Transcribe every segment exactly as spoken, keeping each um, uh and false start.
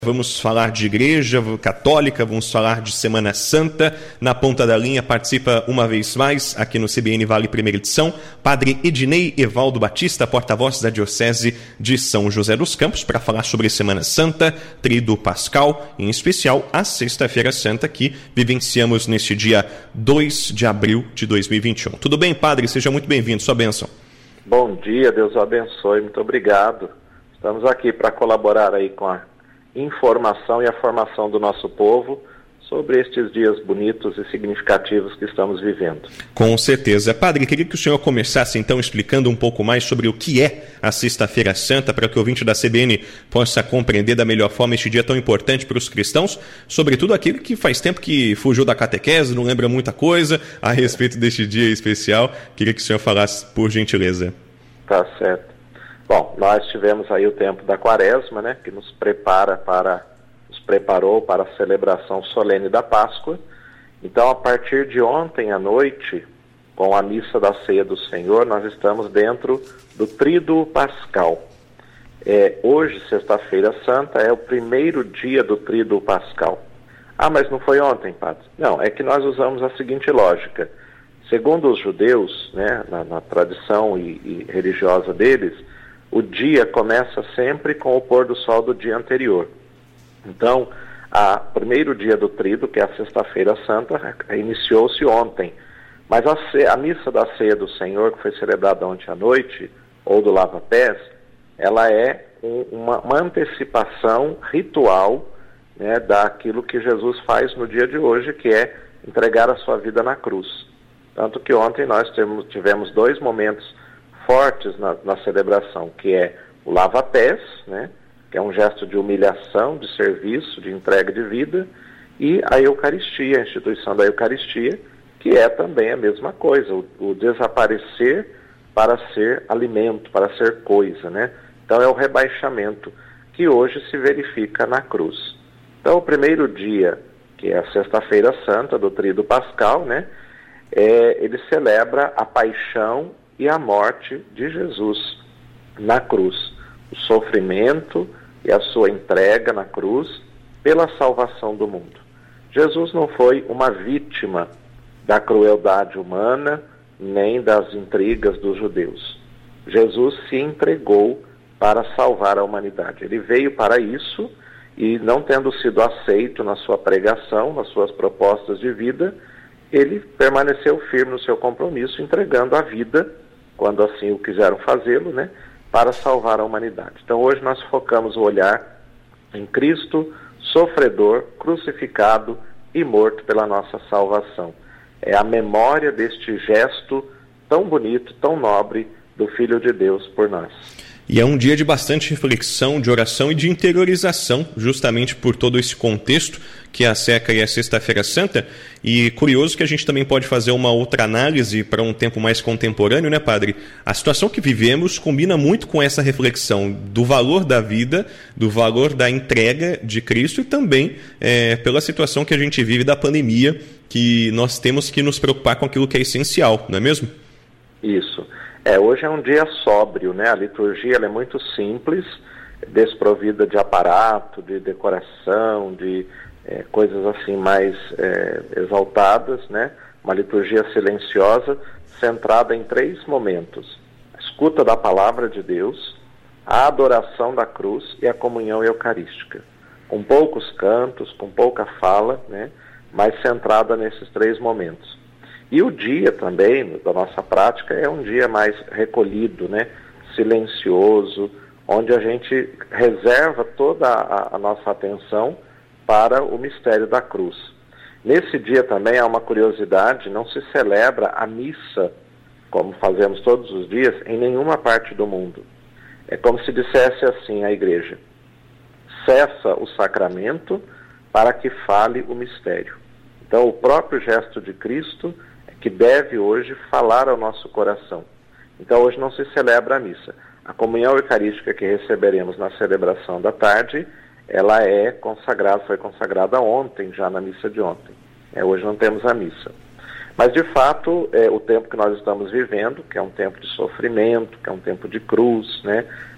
Vamos falar de igreja católica, vamos falar de Semana Santa. Na ponta da linha participa uma vez mais, aqui no C B N Vale Primeira Edição, Padre Ednei Evaldo Batista, porta-voz da Diocese de São José dos Campos, para falar sobre Semana Santa, Tríduo Pascal, em especial a Sexta-feira Santa, que vivenciamos neste dia dois de abril de dois mil e vinte e um. Tudo bem, Padre? Seja muito bem-vindo. Sua bênção. Bom dia, Deus o abençoe. Muito obrigado. Estamos aqui para colaborar aí com a informação e a formação do nosso povo sobre estes dias bonitos e significativos que estamos vivendo. Com certeza. Padre, queria que o senhor começasse então explicando um pouco mais sobre o que é a Sexta-feira Santa, para que o ouvinte da C B N possa compreender da melhor forma este dia tão importante para os cristãos, sobretudo aquele que faz tempo que fugiu da catequese, não lembra muita coisa a respeito deste dia especial. Queria que o senhor falasse, por gentileza. Tá certo. Bom, nós tivemos aí o tempo da Quaresma, né, que nos prepara para, nos preparou para a celebração solene da Páscoa. Então, a partir de ontem à noite, com a missa da Ceia do Senhor, nós estamos dentro do Tríduo Pascal. É, hoje, Sexta-feira Santa, é o primeiro dia do Tríduo Pascal. Ah, mas não foi ontem, padre? Não, é que nós usamos a seguinte lógica. Segundo os judeus, né, na, na tradição e, e religiosa deles, o dia começa sempre com o pôr do sol do dia anterior. Então, o primeiro dia do Tríduo, que é a Sexta-feira Santa, iniciou-se ontem. Mas a, ce, a missa da Ceia do Senhor, que foi celebrada ontem à noite, ou do lava-pés, ela é um, uma, uma antecipação ritual, né, daquilo que Jesus faz no dia de hoje, que é entregar a sua vida na cruz. Tanto que ontem nós temos, tivemos dois momentos fortes na, na celebração, que é o lava-pés, né, que é um gesto de humilhação, de serviço, de entrega de vida, e a Eucaristia, a instituição da Eucaristia, que é também a mesma coisa, o, o desaparecer para ser alimento, para ser coisa, né? Então é o rebaixamento que hoje se verifica na cruz. Então o primeiro dia, que é a Sexta-feira Santa do Tríduo Pascal, né, é, ele celebra a paixão e a morte de Jesus na cruz, o sofrimento e a sua entrega na cruz pela salvação do mundo. Jesus não foi uma vítima da crueldade humana, nem das intrigas dos judeus. Jesus se entregou para salvar a humanidade. Ele veio para isso e, não tendo sido aceito na sua pregação, nas suas propostas de vida, ele permaneceu firme no seu compromisso, entregando a vida, quando assim o quiseram fazê-lo, né, para salvar a humanidade. Então hoje nós focamos o olhar em Cristo, sofredor, crucificado e morto pela nossa salvação. É a memória deste gesto tão bonito, tão nobre do Filho de Deus por nós. E é um dia de bastante reflexão, de oração e de interiorização, justamente por todo esse contexto que é a Seca e a Sexta-feira Santa. E curioso que a gente também pode fazer uma outra análise para um tempo mais contemporâneo, né, Padre? A situação que vivemos combina muito com essa reflexão do valor da vida, do valor da entrega de Cristo e também é, pela situação que a gente vive da pandemia, que nós temos que nos preocupar com aquilo que é essencial, não é mesmo? Isso. É, hoje é um dia sóbrio, né? A liturgia ela é muito simples, desprovida de aparato, de decoração, de é, coisas assim mais é, exaltadas, né? Uma liturgia silenciosa, centrada em três momentos: a escuta da palavra de Deus, a adoração da cruz e a comunhão eucarística. Com poucos cantos, com pouca fala, né? Mas centrada nesses três momentos. E o dia também, da nossa prática, é um dia mais recolhido, né? Silencioso, onde a gente reserva toda a, a nossa atenção para o mistério da cruz. Nesse dia também há uma curiosidade: não se celebra a missa, como fazemos todos os dias, em nenhuma parte do mundo. É como se dissesse assim a igreja: cessa o sacramento para que fale o mistério. Então o próprio gesto de Cristo que deve hoje falar ao nosso coração. Então hoje não se celebra a missa. A comunhão eucarística que receberemos na celebração da tarde, ela é consagrada, foi consagrada ontem, já na missa de ontem. É, hoje não temos a missa. Mas de fato, é, o tempo que nós estamos vivendo, que é um tempo de sofrimento, que é um tempo de cruz, né?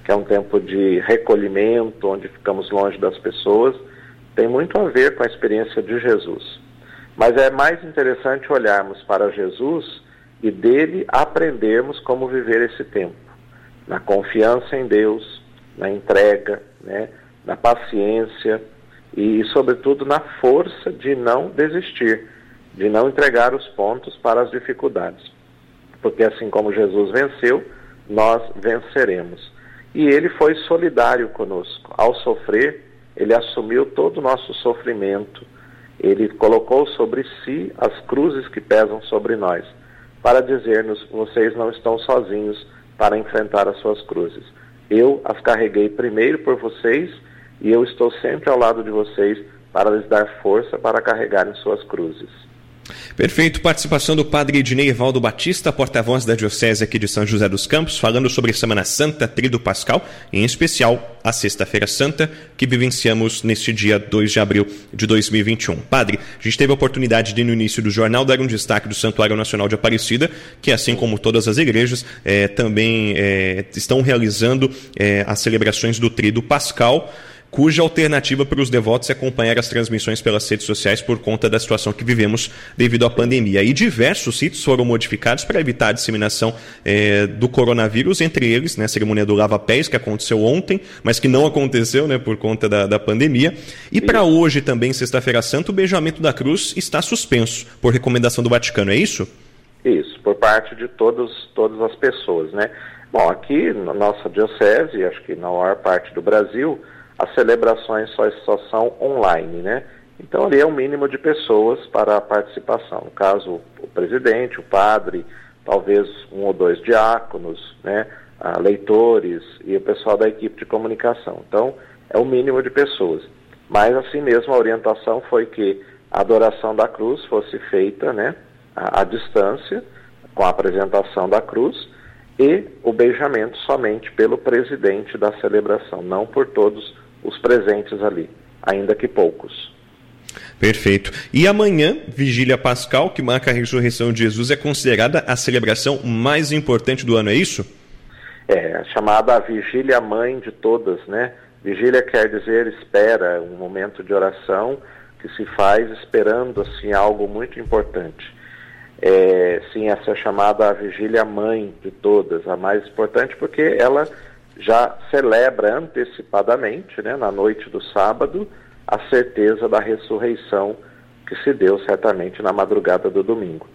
que é um tempo de recolhimento, onde ficamos longe das pessoas, tem muito a ver com a experiência de Jesus. Mas é mais interessante olharmos para Jesus e dele aprendermos como viver esse tempo, na confiança em Deus, na entrega, né, na paciência e, sobretudo, na força de não desistir, de não entregar os pontos para as dificuldades. Porque assim como Jesus venceu, nós venceremos. E ele foi solidário conosco. Ao sofrer, ele assumiu todo o nosso sofrimento. Ele colocou sobre si as cruzes que pesam sobre nós, para dizer-nos, vocês não estão sozinhos para enfrentar as suas cruzes. Eu as carreguei primeiro por vocês e eu estou sempre ao lado de vocês para lhes dar força para carregarem suas cruzes. Perfeito. Participação do padre Ednei Evaldo Batista, porta-voz da Diocese aqui de São José dos Campos, falando sobre Semana Santa, Tríduo Pascal, em especial a Sexta-feira Santa, que vivenciamos neste dia dois de abril de dois mil e vinte e um. Padre, a gente teve a oportunidade de, no início do jornal, dar um destaque do Santuário Nacional de Aparecida, que, assim como todas as igrejas, é, também é, estão realizando é, as celebrações do Tríduo Pascal, cuja alternativa para os devotos é acompanhar as transmissões pelas redes sociais por conta da situação que vivemos devido à pandemia. E diversos sítios foram modificados para evitar a disseminação eh, do coronavírus, entre eles, né, a cerimônia do Lava Pés, que aconteceu ontem, mas que não aconteceu, né, por conta da, da pandemia. E para hoje também, Sexta-feira Santa, o beijamento da cruz está suspenso, por recomendação do Vaticano, é isso? Isso, por parte de todos, todas as pessoas, né? Bom, aqui na nossa diocese, acho que na maior parte do Brasil, as celebrações só, só são online, né? Então ali é o mínimo de pessoas para a participação. No caso, o presidente, o padre, talvez um ou dois diáconos, né? Ah, leitores e o pessoal da equipe de comunicação. Então, é o mínimo de pessoas. Mas assim mesmo a orientação foi que a adoração da cruz fosse feita, né? À, à distância, com a apresentação da cruz, e o beijamento somente pelo presidente da celebração, não por todos os presentes ali, ainda que poucos. Perfeito. E amanhã, Vigília Pascal, que marca a ressurreição de Jesus, é considerada a celebração mais importante do ano, é isso? É, chamada a Vigília Mãe de todas, né? Vigília quer dizer espera, um momento de oração que se faz esperando, assim, algo muito importante. É, sim, essa é chamada a Vigília Mãe de todas, a mais importante porque ela já celebra antecipadamente, né, na noite do sábado, a certeza da ressurreição que se deu certamente na madrugada do domingo.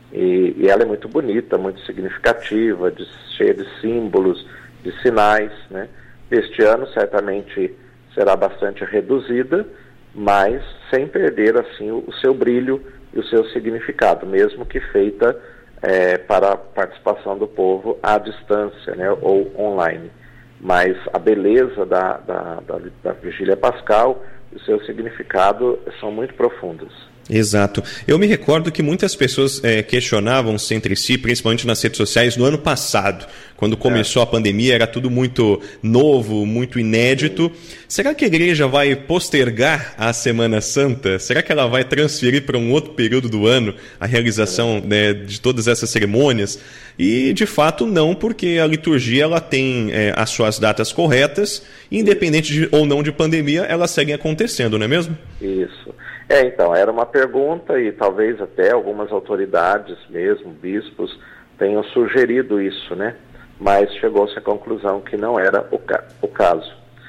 E, e ela é muito bonita, muito significativa, de, cheia de símbolos, de sinais, né? Este ano certamente será bastante reduzida, mas sem perder assim o, o seu brilho e o seu significado, mesmo que feita é, para a participação do povo à distância, né, ou online. Mas a beleza da, da, da, da Vigília Pascal e o seu significado são muito profundos. Exato. Eu me recordo que muitas pessoas é, questionavam-se entre si, principalmente nas redes sociais, no ano passado, quando começou é. a pandemia, era tudo muito novo, muito inédito. Sim. Será que a igreja vai postergar a Semana Santa? Será que ela vai transferir para um outro período do ano a realização é. né, de todas essas cerimônias? E, de fato, não, porque a liturgia ela tem é, as suas datas corretas, e, independente de, ou não de pandemia, elas seguem acontecendo, não é mesmo? Isso. É, então, era uma pergunta e talvez até algumas autoridades mesmo, bispos, tenham sugerido isso, né? Mas chegou-se à conclusão que não era o, ca- o caso.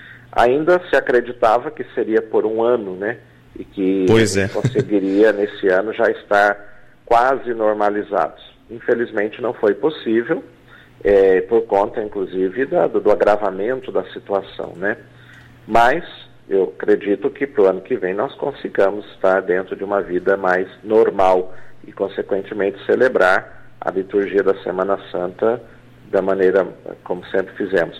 Ainda se acreditava que seria por um ano, né? E que pois é. conseguiria nesse ano já estar quase normalizados. Infelizmente não foi possível, é, por conta inclusive da, do, do agravamento da situação, né? Mas eu acredito que para o ano que vem nós consigamos estar dentro de uma vida mais normal e, consequentemente, celebrar a liturgia da Semana Santa da maneira como sempre fizemos.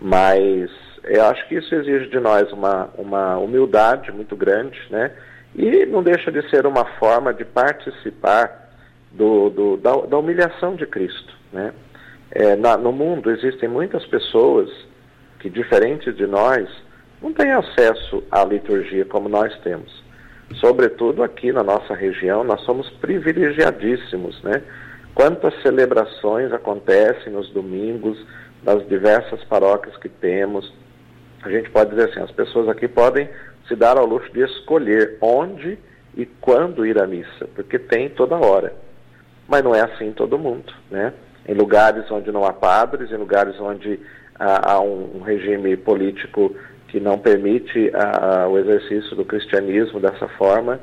Mas eu acho que isso exige de nós uma, uma humildade muito grande, né? E não deixa de ser uma forma de participar do, do, da, da humilhação de Cristo, né? É, na, no mundo existem muitas pessoas que, diferentes de nós, não têm acesso à liturgia como nós temos. Sobretudo aqui na nossa região, nós somos privilegiadíssimos, né? Quantas celebrações acontecem nos domingos, das diversas paróquias que temos. A gente pode dizer assim, as pessoas aqui podem se dar ao luxo de escolher onde e quando ir à missa, porque tem toda hora. Mas não é assim em todo mundo, né? Em lugares onde não há padres, em lugares onde há, há um, um regime político que não permite a, a, o exercício do cristianismo dessa forma,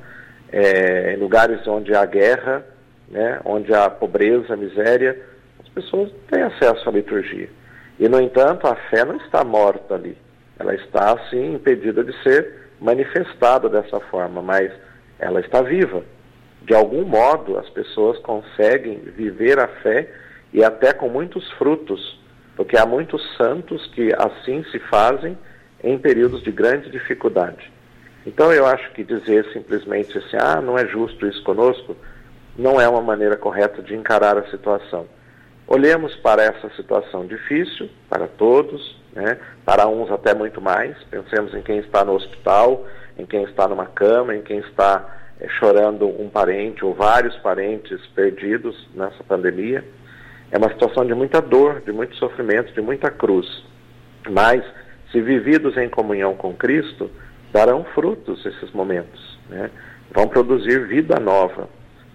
é, em lugares onde há guerra, né, onde há pobreza, miséria, as pessoas têm acesso à liturgia. E, no entanto, a fé não está morta ali. Ela está, sim, impedida de ser manifestada dessa forma, mas ela está viva. De algum modo, as pessoas conseguem viver a fé e até com muitos frutos, porque há muitos santos que assim se fazem em períodos de grande dificuldade. Então, eu acho que dizer simplesmente assim, ah, não é justo isso conosco, não é uma maneira correta de encarar a situação. Olhemos para essa situação difícil, para todos, né? Para uns até muito mais. Pensemos em quem está no hospital, em quem está numa cama, em quem está é, chorando um parente ou vários parentes perdidos nessa pandemia. É uma situação de muita dor, de muito sofrimento, de muita cruz. Mas, se vividos em comunhão com Cristo, darão frutos esses momentos, né? Vão produzir vida nova.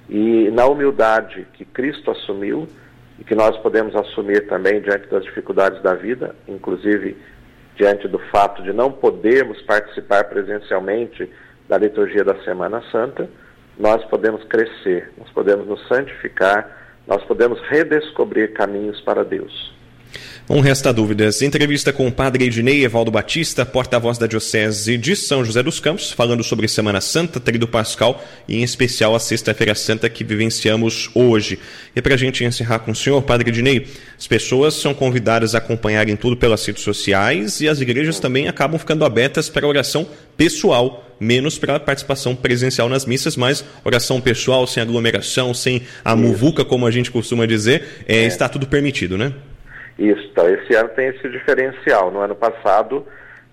E na humildade que Cristo assumiu, e que nós podemos assumir também diante das dificuldades da vida, inclusive diante do fato de não podermos participar presencialmente da liturgia da Semana Santa, nós podemos crescer, nós podemos nos santificar, nós podemos redescobrir caminhos para Deus. Não resta dúvidas. Entrevista com o padre Ednei Evaldo Batista, porta-voz da Diocese de São José dos Campos, falando sobre Semana Santa, Tríduo Pascal e, em especial, a Sexta-feira Santa que vivenciamos hoje. E para a gente encerrar com o senhor, padre Ednei, as pessoas são convidadas a acompanharem tudo pelas redes sociais e as igrejas também acabam ficando abertas para oração pessoal, menos para a participação presencial nas missas, mas oração pessoal, sem aglomeração, sem a muvuca, como a gente costuma dizer, é, é. está tudo permitido, né? Isso, então, esse ano tem esse diferencial. No ano passado,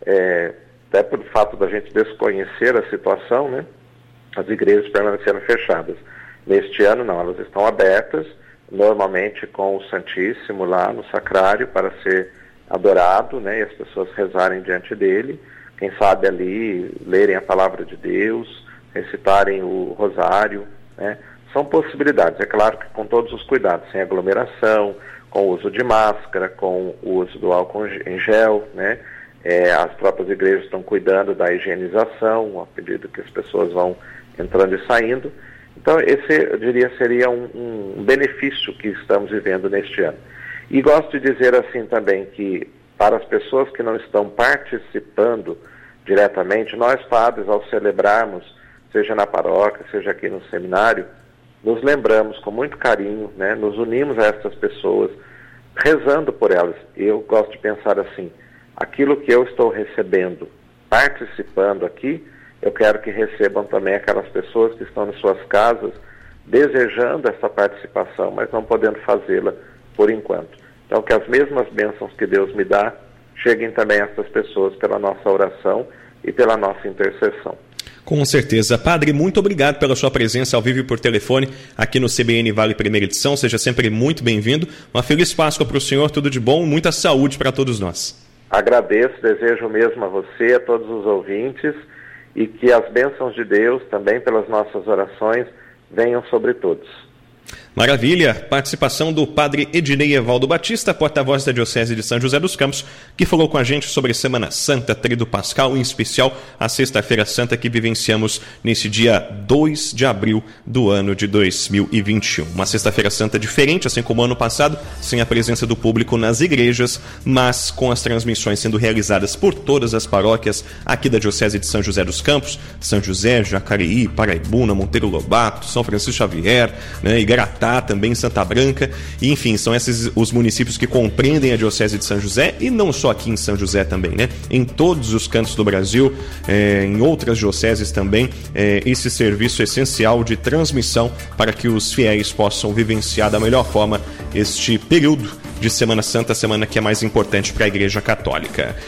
é, até por fato da gente desconhecer a situação, né, as igrejas permaneceram fechadas. Neste ano, não, elas estão abertas, normalmente com o Santíssimo lá no sacrário para ser adorado, né, e as pessoas rezarem diante dele, quem sabe ali lerem a palavra de Deus, recitarem o rosário, né, são possibilidades. É claro que com todos os cuidados, sem aglomeração, com o uso de máscara, com o uso do álcool em gel, né? É, as próprias igrejas estão cuidando da higienização, à medida que as pessoas vão entrando e saindo. Então, esse, eu diria, seria um, um benefício que estamos vivendo neste ano. E gosto de dizer assim também que, para as pessoas que não estão participando diretamente, nós, padres, ao celebrarmos, seja na paróquia, seja aqui no seminário, nos lembramos com muito carinho, né? Nos unimos a essas pessoas, rezando por elas. Eu gosto de pensar assim, aquilo que eu estou recebendo, participando aqui, eu quero que recebam também aquelas pessoas que estão nas suas casas, desejando essa participação, mas não podendo fazê-la por enquanto. Então, que as mesmas bênçãos que Deus me dá, cheguem também a essas pessoas pela nossa oração e pela nossa intercessão. Com certeza. Padre, muito obrigado pela sua presença ao vivo e por telefone aqui no C B N Vale Primeira Edição. Seja sempre muito bem-vindo. Uma feliz Páscoa para o senhor, tudo de bom, muita saúde para todos nós. Agradeço, desejo o mesmo a você, a todos os ouvintes, e que as bênçãos de Deus, também pelas nossas orações, venham sobre todos. Maravilha, participação do padre Ednei Evaldo Batista, porta-voz da Diocese de São José dos Campos, que falou com a gente sobre Semana Santa, Tríduo Pascal, em especial a Sexta-feira Santa que vivenciamos nesse dia dois de abril do ano de dois mil e vinte e um. Uma Sexta-feira Santa diferente, assim como o ano passado, sem a presença do público nas igrejas, mas com as transmissões sendo realizadas por todas as paróquias aqui da Diocese de São José dos Campos, São José, Jacareí, Paraibuna, Monteiro Lobato, São Francisco Xavier, né, Igaratá, também Santa Branca, e enfim, são esses os municípios que compreendem a Diocese de São José, e não só aqui em São José também, né? Em todos os cantos do Brasil, é, em outras dioceses também, é, esse serviço essencial de transmissão para que os fiéis possam vivenciar da melhor forma este período de Semana Santa, semana que é mais importante para a Igreja Católica.